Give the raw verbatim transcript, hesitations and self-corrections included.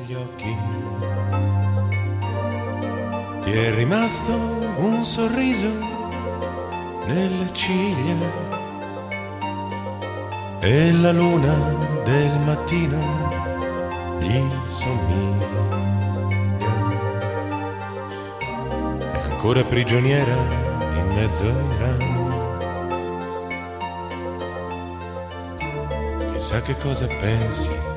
negli occhi. Ti è rimasto un sorriso nelle ciglia e la luna del mattino gli somiglia. È ancora prigioniera in mezzo ai rami. Chissà che cosa pensi